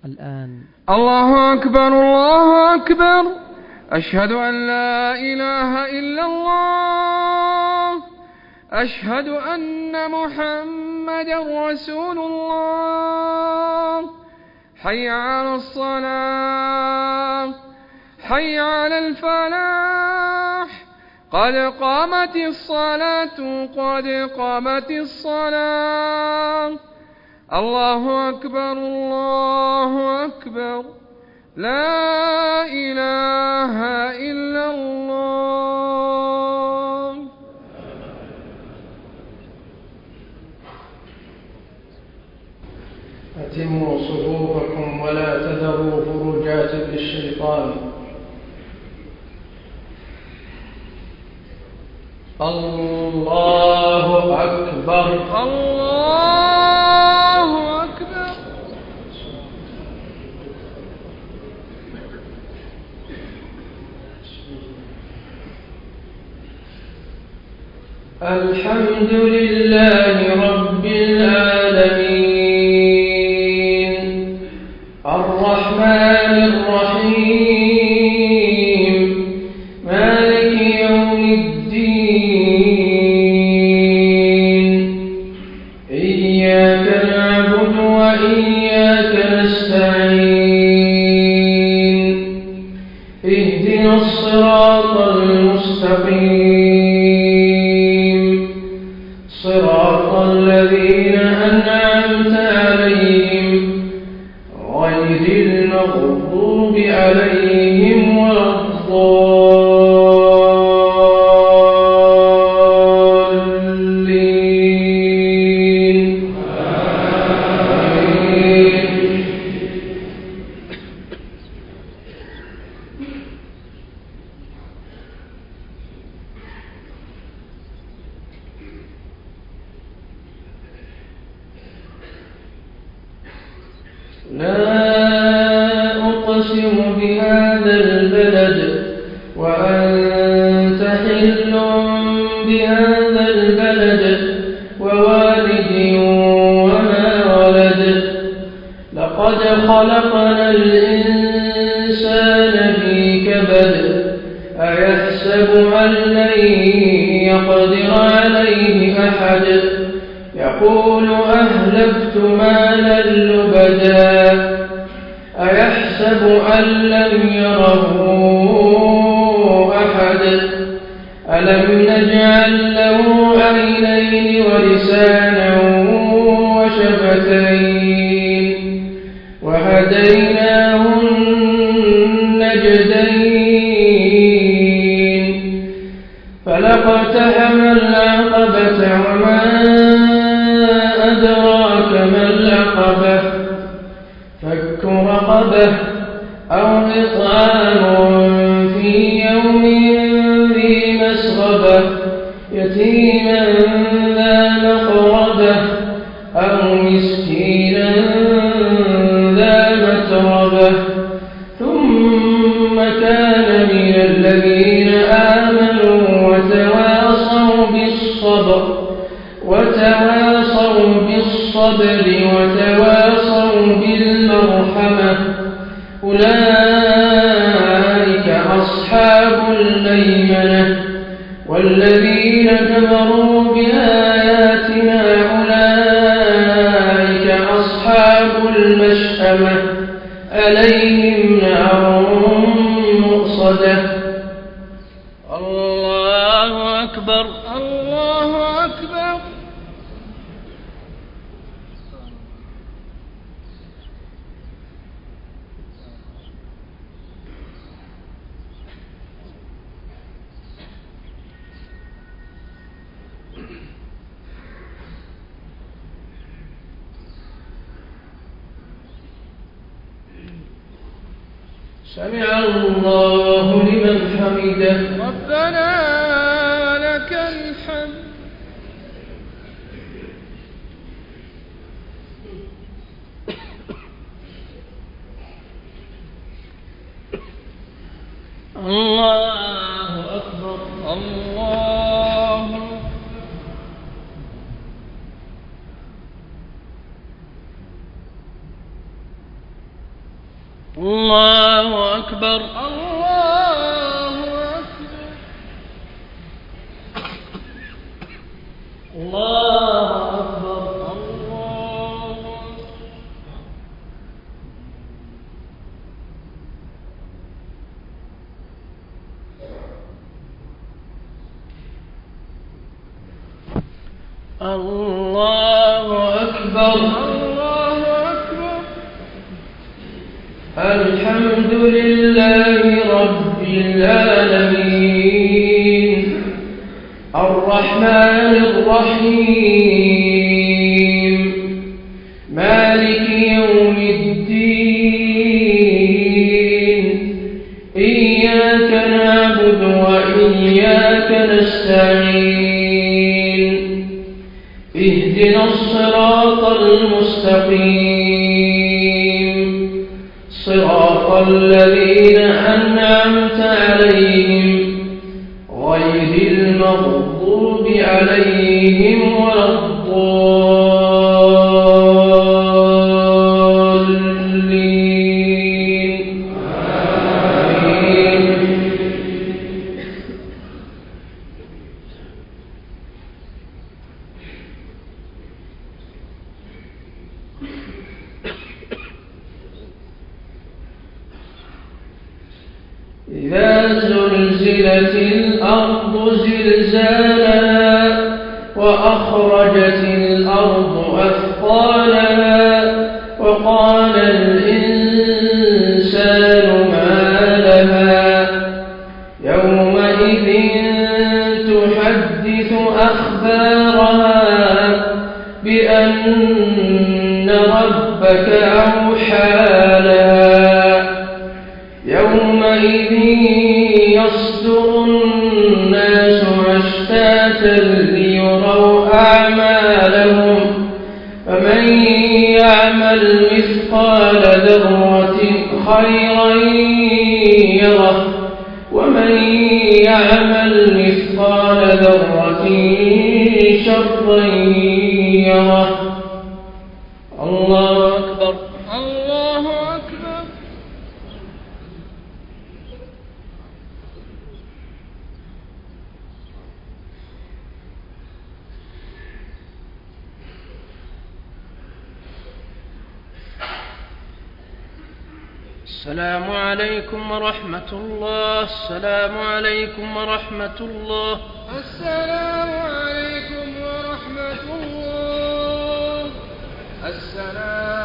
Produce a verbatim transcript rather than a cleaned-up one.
الآن. الله أكبر الله أكبر، أشهد أن لا إله إلا الله، أشهد أن محمدا رسول الله. حي على الصلاة، حي على الفلاح، قد قامت الصلاة قد قامت الصلاة. الله أكبر الله أكبر، لا إله إلا الله. أتموا صفوفكم ولا تذروا فرجات للشيطان. الله أكبر الله أكبر. الحمد لله رب العالمين، الرحمن الرحيم، مالك يوم الدين. إياك نعبد وإياك نستعين، اهدنا الصراط المستقيم، صراط الذين أنعمت عليهم غير المغضوب عليهم ولا الضالين. آمين. لا أقسم بهذا البلد وأنت حل بهذا البلد ووالد وما ولد. لقد خلقنا الإنسان في كبد. أيحسب أن لن يقدر عليه أحد. يقول أهلكت مالا لبدا. أيحسب أن لم يره أحد. ألم نجعل له عينين ولسانا وشفتين وهديناه النجدين. فلاقتحم العقبة وما أدراك ما العقبة. فك رقبة أو إطعام في يوم ذي مسغبة يتيما ذا مقربة أو مسكينا ذا متربة. ثم كان من الذين آمنوا وتواصوا بالصبر وتواصوا بالصبر وتواصوا بالمرحمة. أولئك أصحاب الميمنة. والذين كفروا بآياتنا أولئك أصحاب المشأمة. عليهم نار مؤصدة. الله أكبر الله أكبر. سمع الله لمن حمده. ربنا لك الحمد. الله أكبر الله. الله أكبر الله أكبر الله أكبر الله أكبر الله أكبر الحمد لله رب العالمين الرحمن الرحيم مالك يوم الدين إياك نعبد وإياك نستعين اهدنا الصراط المستقيم صراط الذين أنعمت عليهم غير المغضوب عليهم ولا الضالين آمين. إذا زلزلت الأرض زلزالها وأخرجت الأرض أثقالها وقال الإنسان ما لها يومئذ تحدث أخبارها بأن ربك أوحى لها يومئذ يصدر الناس أشتاتا ليروا أعمالهم فمن يعمل مثقال ذرة خيرا يره ومن يعمل مثقال ذرة شرا يره. الله أكبر الله أكبر. السلام عليكم ورحمة الله. السلام عليكم ورحمة الله. السلام عليكم ورحمة الله. السلام